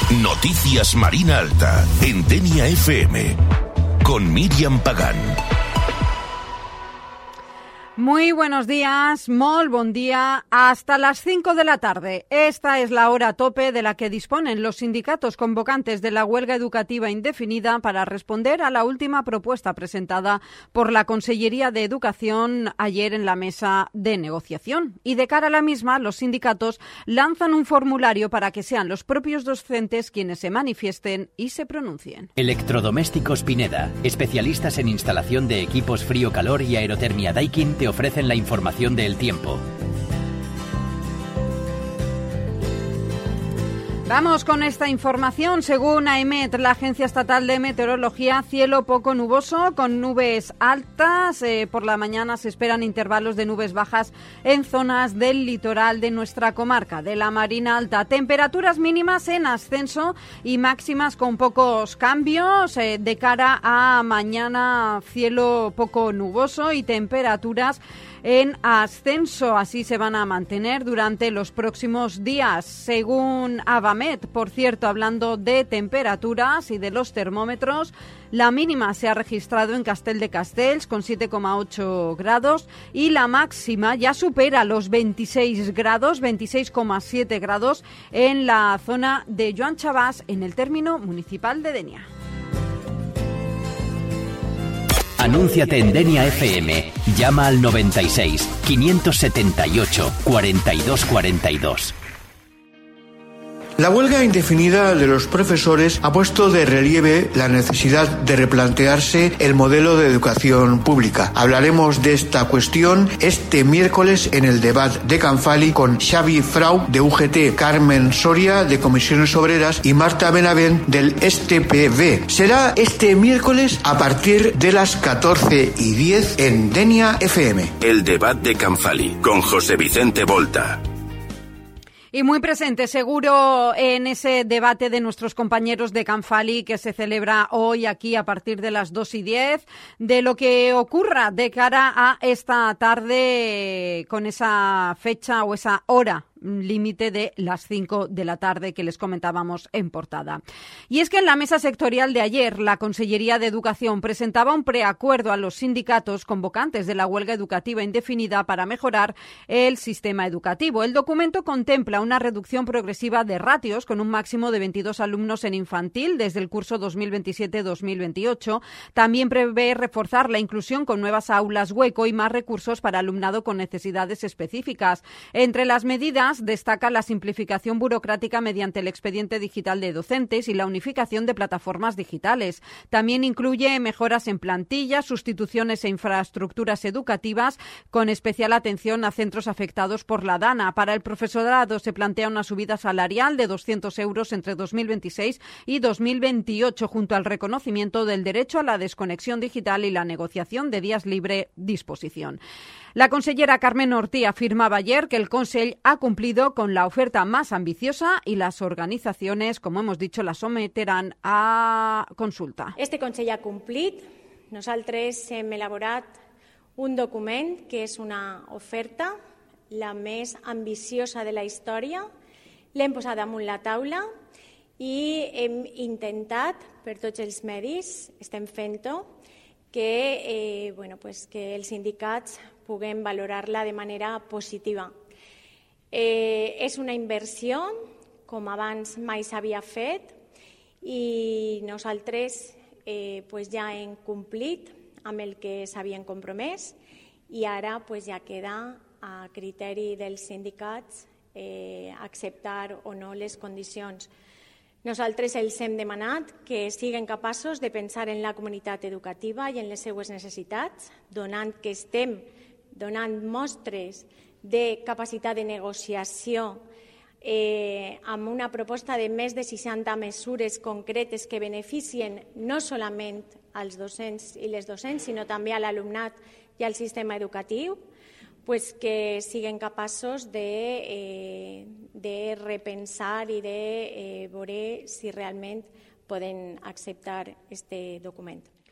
Noticias Marina Alta, en Denia FM, con Miriam Pagán. Muy buenos días, molt bon día, hasta las 5 de la tarde. Esta es la hora tope de la que disponen los sindicatos convocantes de la huelga educativa indefinida para responder a la última propuesta presentada por la Consellería de Educación ayer en la mesa de negociación. Y de cara a la misma, los sindicatos lanzan un formulario para que sean los propios docentes quienes se manifiesten y se pronuncien. Electrodomésticos Pineda, especialistas en instalación de equipos frío-calor y aerotermia Daikin, te ofrecen la información del tiempo. Vamos con esta información. Según AEMET, la Agencia Estatal de Meteorología, cielo poco nuboso con nubes altas. Por la mañana se esperan intervalos de nubes bajas en zonas del litoral de nuestra comarca, de la Marina Alta. Temperaturas mínimas en ascenso y máximas con pocos cambios. De cara a mañana, cielo poco nuboso y temperaturas en ascenso. Así se van a mantener durante los próximos días. Según Avamet, por cierto, hablando de temperaturas y de los termómetros, la mínima se ha registrado en Castel de Castells con 7,8 grados y la máxima ya supera los 26 grados, 26,7 grados en la zona de Joan Chabás, en el término municipal de Denia. Anúnciate en Denia FM. Llama al 96 578 42 42. La huelga indefinida de los profesores ha puesto de relieve la necesidad de replantearse el modelo de educación pública. Hablaremos de esta cuestión este miércoles en el debate de Canfali con Xavi Frau de UGT, Carmen Soria de Comisiones Obreras y Marta Benavent del STPB. Será este miércoles a partir de las 14:10 en Denia FM. El debate de Canfali con José Vicente Volta. Y muy presente, seguro, en ese debate de nuestros compañeros de Canfali que se celebra hoy aquí a partir de las 2:10, de lo que ocurra de cara a esta tarde con esa fecha o esa hora límite de las 5 de la tarde que les comentábamos en portada. Y es que en la mesa sectorial de ayer, la Consellería de Educación presentaba un preacuerdo a los sindicatos convocantes de la huelga educativa indefinida para mejorar el sistema educativo. El documento contempla una reducción progresiva de ratios con un máximo de 22 alumnos en infantil desde el curso 2027-2028. También prevé reforzar la inclusión con nuevas aulas hueco y más recursos para alumnado con necesidades específicas. Entre las medidas destaca la simplificación burocrática mediante el expediente digital de docentes y la unificación de plataformas digitales. También incluye mejoras en plantillas, sustituciones e infraestructuras educativas, con especial atención a centros afectados por la DANA. Para el profesorado se plantea una subida salarial de 200 euros entre 2026 y 2028, junto al reconocimiento del derecho a la desconexión digital y la negociación de días libre disposición. La consellera Carmen Ortí afirmaba ayer que el Consell ha cumplido con la oferta más ambiciosa y las organitzacions, com hemos dicho, la someteran a consulta. Este Consell ha complit. Nosaltres hem elaborat un document que és una oferta, la més ambiciosa de la història. L'hem posat damunt la taula i hem intentat, per tots els medis, estem fent-ho, que els sindicats puguem valorar-la de manera positiva. És una inversió, com abans mai s'havia fet, i nosaltres ja hem complit amb el que s'havien compromès i ara ja queda a criteri dels sindicats acceptar o no les condicions. Nosaltres els hem demanat que siguin capaços de pensar en la comunitat educativa i en les seues necessitats, donant que estem donant mostres de capacitat de negociació amb una proposta de més de 60 mesures concretes que beneficien no solament als docents i les docents, sinó també a l'alumnat i al sistema educatiu, que siguin capaços de repensar i de veure si realment poden acceptar aquest document.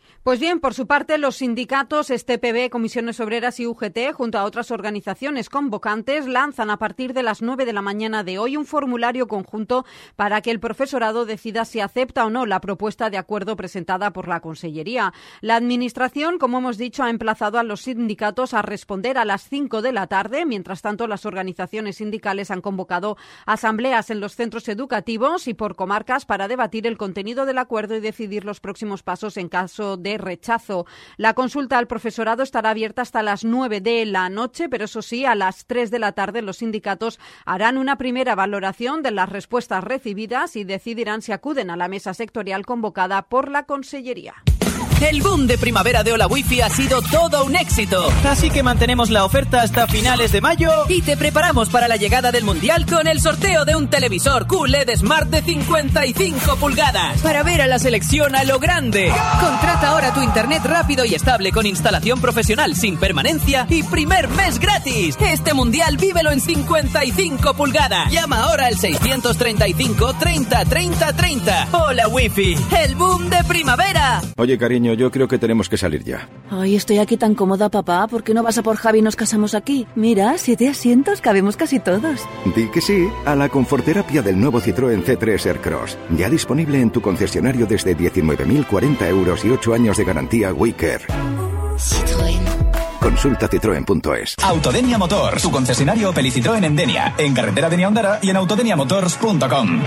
Pues bien, por su parte, los sindicatos STPB, Comisiones Obreras y UGT, junto a otras organizaciones convocantes, lanzan a partir de las 9 de la mañana de hoy un formulario conjunto para que el profesorado decida si acepta o no la propuesta de acuerdo presentada por la Consellería. La Administración, como hemos dicho, ha emplazado a los sindicatos a responder a las 5 de la tarde. Mientras tanto, las organizaciones sindicales han convocado asambleas en los centros educativos y por comarcas para debatir el contenido del acuerdo y decidir los próximos pasos en caso de rechazo. La consulta al profesorado estará abierta hasta las 9 de la noche, pero eso sí, a las 3 de la tarde los sindicatos harán una primera valoración de las respuestas recibidas y decidirán si acuden a la mesa sectorial convocada por la Consellería. El boom de primavera de Hola Wifi ha sido todo un éxito. Así que mantenemos la oferta hasta finales de mayo. Y te preparamos para la llegada del Mundial con el sorteo de un televisor QLED Smart de 55 pulgadas. Para ver a la selección a lo grande. Contrata ahora tu internet rápido y estable con instalación profesional sin permanencia y primer mes gratis. Este Mundial vívelo en 55 pulgadas. Llama ahora al 635 30 30 30. Hola Wifi, el boom de primavera. Oye, cariño, yo creo que tenemos que salir ya. Ay, estoy aquí tan cómoda, papá. ¿Por qué no vas a por Javi y nos casamos aquí? Mira, 7 asientos, cabemos casi todos. Di que sí a la conforterapia del nuevo Citroën C3 Aircross. Ya disponible en tu concesionario desde 19.040 euros y 8 años de garantía WeCare. Citroën. Consulta citroen.es. Autodenia Motors, tu concesionario Opel y Citroën en Denia, en carretera Denia Ondara y en autodeniamotors.com.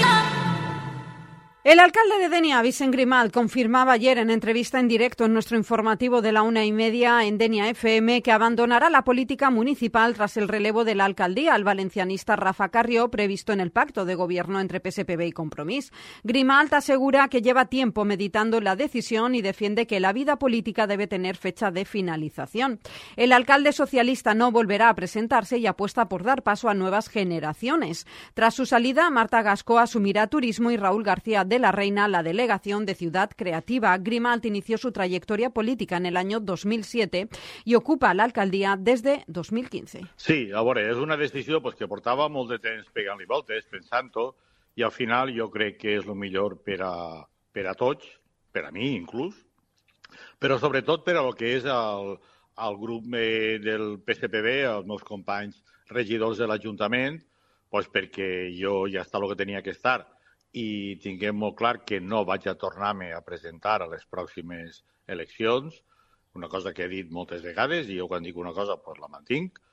El alcalde de Denia, Vicent Grimalt, confirmaba ayer en entrevista en directo en nuestro informativo de la 1:30 en Denia FM que abandonará la política municipal tras el relevo de la alcaldía al valencianista Rafa Carrió, previsto en el pacto de gobierno entre PSPB y Compromís. Grimalt asegura que lleva tiempo meditando la decisión y defiende que la vida política debe tener fecha de finalización. El alcalde socialista no volverá a presentarse y apuesta por dar paso a nuevas generaciones. Tras su salida, Marta Gascó asumirá turismo y Raúl García de la Reina la delegación de Ciudad Creativa. Grimalt inició su trayectoria política en el año 2007 i ocupa l'alcaldia des de 2015. Sí, a veure, és una decisió que portava molt de temps pegant-li voltes, pensant-ho, i al final jo crec que és el millor per a tots, per a mi inclús, però sobretot per a lo que és el grup del PSPB, els meus companys regidors de l'Ajuntament, perquè jo ja està el que tenia que estar, i tinguem molt clar que no vaig a tornar-me a presentar a les pròximes eleccions, una cosa que he dit moltes vegades, i jo quan dic una cosa la mantinc.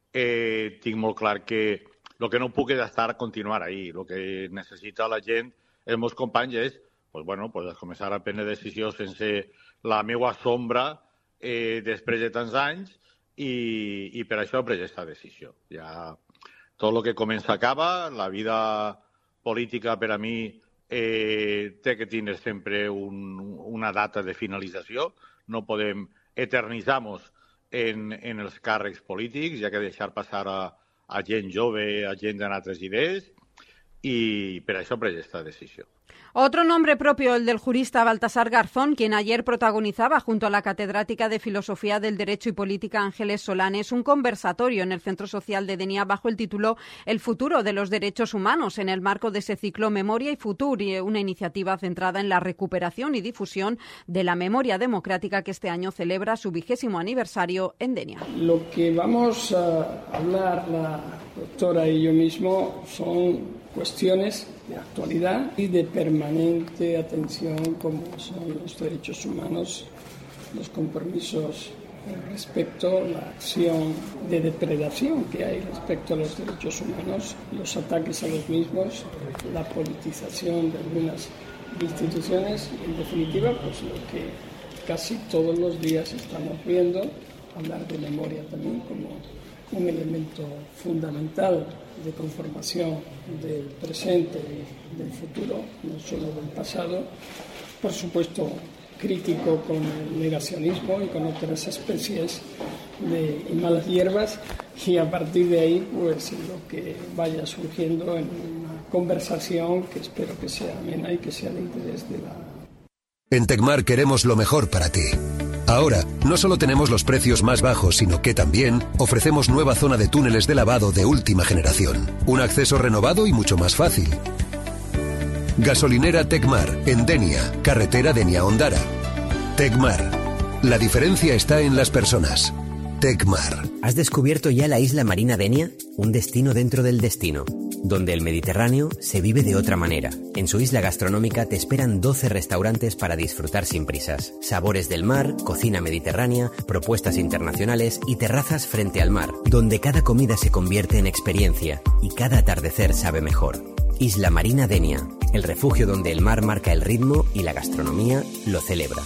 Tinc molt clar que el que no puc és estar a continuar ahí. El que necessita la gent, els meus companys, és començar a prendre decisions sense la meva sombra després de tants anys i per això he pres aquesta decisió. Ja tot el que comença acaba, la vida política per a mi té que tindre sempre una data de finalització. No podem eternitzar-nos en els càrrecs polítics, hi ha que deixar passar a gent jove, a gent d'altres idees, y per això he pres esta decisión. Otro nombre propio, el del jurista Baltasar Garzón, quien ayer protagonizaba junto a la catedrática de Filosofía del Derecho y Política Ángeles Solanes un conversatorio en el Centro Social de Denia bajo el título El futuro de los derechos humanos, en el marco de ese ciclo Memoria y Futur, y una iniciativa centrada en la recuperación y difusión de la memoria democrática que este año celebra su 20º aniversario en Denia. Lo que vamos a hablar la doctora y yo mismo son cuestiones de actualidad y de permanente atención, como son los derechos humanos, los compromisos respecto a la acción de depredación que hay respecto a los derechos humanos, los ataques a los mismos, la politización de algunas instituciones y, en definitiva, pues lo que casi todos los días estamos viendo, hablar de memoria también como un elemento fundamental de conformación del presente y del futuro, no solo del pasado. Por supuesto, crítico con el negacionismo y con otras especies de malas hierbas, y a partir de ahí, pues lo que vaya surgiendo en una conversación que espero que sea amena y que sea de interés de la... En Tecmar queremos lo mejor para ti. Ahora, no solo tenemos los precios más bajos, sino que también ofrecemos nueva zona de túneles de lavado de última generación. Un acceso renovado y mucho más fácil. Gasolinera Tecmar, en Denia, carretera Denia Ondara. Tecmar. La diferencia está en las personas. Tecmar. ¿Has descubierto ya la isla marina Denia? Un destino dentro del destino, donde el Mediterráneo se vive de otra manera. En su isla gastronómica te esperan 12 restaurantes para disfrutar sin prisas. Sabores del mar, cocina mediterránea, propuestas internacionales y terrazas frente al mar, donde cada comida se convierte en experiencia y cada atardecer sabe mejor. Isla Marina Denia, el refugio donde el mar marca el ritmo y la gastronomía lo celebra.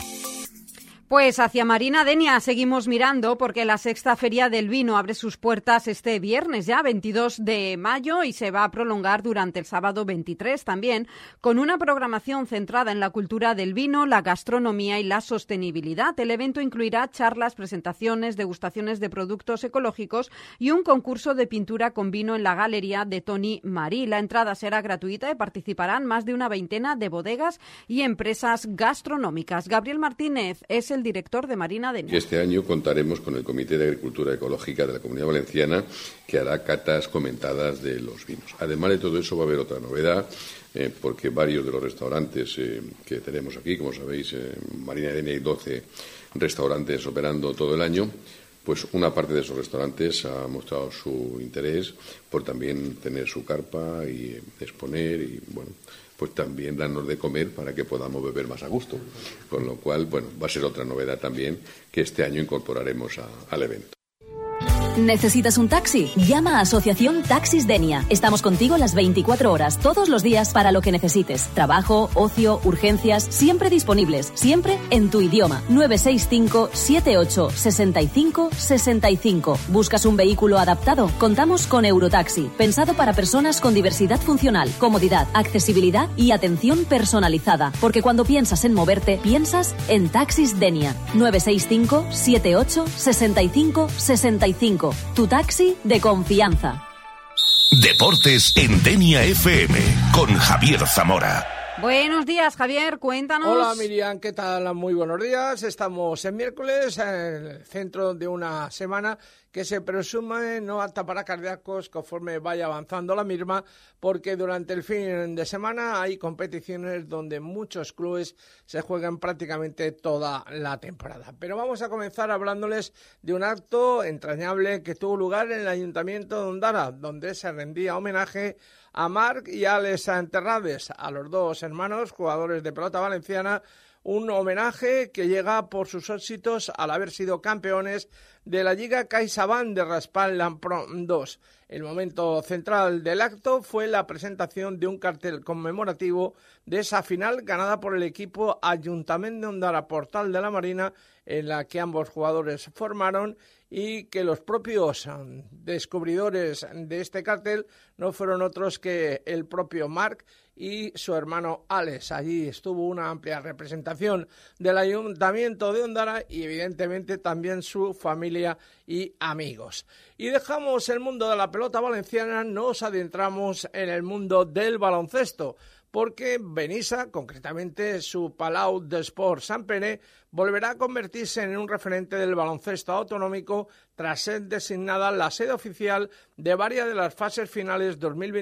Pues hacia Marina Denia seguimos mirando porque la sexta Feria del Vino abre sus puertas este viernes ya, 22 de mayo, y se va a prolongar durante el sábado 23 también, con una programación centrada en la cultura del vino, la gastronomía y la sostenibilidad. El evento incluirá charlas, presentaciones, degustaciones de productos ecológicos y un concurso de pintura con vino en la galería de Toni Marí. La entrada será gratuita y participarán más de una veintena de bodegas y empresas gastronómicas. Gabriel Martínez es el director de Marina Denia. Este año contaremos con el Comité de Agricultura Ecológica de la Comunidad Valenciana, que hará catas comentadas de los vinos. Además de todo eso, va a haber otra novedad, porque varios de los restaurantes que tenemos aquí, como sabéis, en Marina Denia hay 12 restaurantes operando todo el año. Pues una parte de esos restaurantes ha mostrado su interés por también tener su carpa y exponer y, bueno, pues también darnos de comer para que podamos beber más a gusto. Con lo cual, bueno, va a ser otra novedad también que este año incorporaremos al evento. ¿Necesitas un taxi? Llama a Asociación Taxis Denia. Estamos contigo las 24 horas, todos los días, para lo que necesites. Trabajo, ocio, urgencias, siempre disponibles, siempre en tu idioma. 965 78 65 65. ¿Buscas un vehículo adaptado? Contamos con Eurotaxi, pensado para personas con diversidad funcional, comodidad, accesibilidad y atención personalizada. Porque cuando piensas en moverte, piensas en Taxis Denia. 965 78 65 65. Tu taxi de confianza. Deportes en Denia FM con Javier Zamora. Buenos días, Javier, cuéntanos. Hola, Miriam, ¿qué tal? Muy buenos días. Estamos en miércoles, en el centro de una semana que se presume no apta para cardíacos conforme vaya avanzando la misma, porque durante el fin de semana hay competiciones donde muchos clubes se juegan prácticamente toda la temporada. Pero vamos a comenzar hablándoles de un acto entrañable que tuvo lugar en el Ayuntamiento de Ondara, donde se rendía homenaje a Marc y Alex Terrades, a los dos hermanos jugadores de pelota valenciana, un homenaje que llega por sus éxitos al haber sido campeones de la Lliga CaixaBank de Raspall Lampron 2. El momento central del acto fue la presentación de un cartel conmemorativo de esa final ganada por el equipo Ayuntamiento de Ondara Portal de la Marina, en la que ambos jugadores formaron, y que los propios descubridores de este cartel no fueron otros que el propio Marc y su hermano Alex. Allí estuvo una amplia representación del Ayuntamiento de Ondara y evidentemente también su familia y amigos. Y dejamos el mundo de la pelota valenciana, nos adentramos en el mundo del baloncesto, porque Benissa, concretamente su Palau d'Esports Sant Pere, volverá a convertirse en un referente del baloncesto autonómico tras ser designada la sede oficial de varias de las fases finales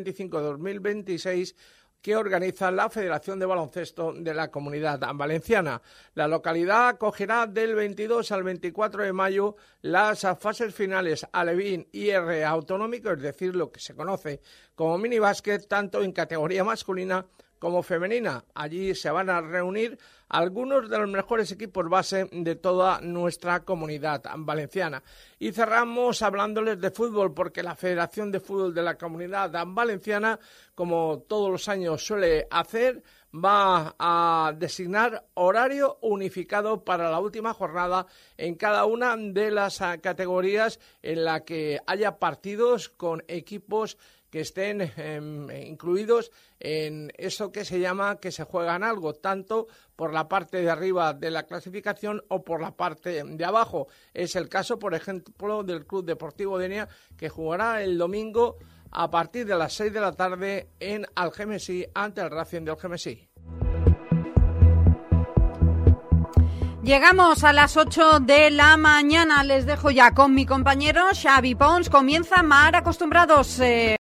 2025-2026 que organiza la Federación de Baloncesto de la Comunidad Valenciana. La localidad acogerá del 22 al 24 de mayo las fases finales Alevín y R autonómico, es decir, lo que se conoce como minibásquet, tanto en categoría masculina como femenina. Allí se van a reunir algunos de los mejores equipos base de toda nuestra comunidad valenciana. Y cerramos hablándoles de fútbol, porque la Federación de Fútbol de la Comunidad Valenciana, como todos los años suele hacer, va a designar horario unificado para la última jornada en cada una de las categorías en la que haya partidos con equipos que estén incluidos en eso que se llama que se juegan algo, tanto por la parte de arriba de la clasificación o por la parte de abajo. Es el caso, por ejemplo, del Club Deportivo Denia, que jugará el domingo a partir de las 6 de la tarde en Algemesí ante el Racing de Algemesí. Llegamos a las 8 de la mañana. Les dejo ya con mi compañero Xavi Pons. Comienza Mar Acostumbrados.